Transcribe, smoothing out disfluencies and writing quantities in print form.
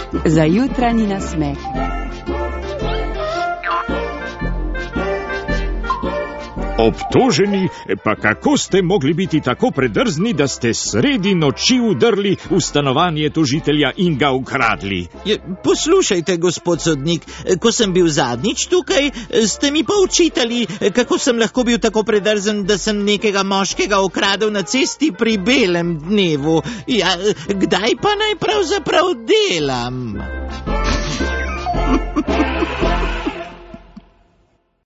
Za jutranji nasmeh. Obtoženi, pa kako ste mogli biti tako predrzni, da ste sredi noči vdrli v stanovanje tožitelja in ga ukradli? Poslušajte, gospod sodnik, ko sem bil zadnjič tukaj, ste mi pa očitali, kako sem lahko bil tako predrzen, da sem nekega moškega ukradel na cesti pri belem dnevu. Ja, kdaj pa naj pravzaprav delam?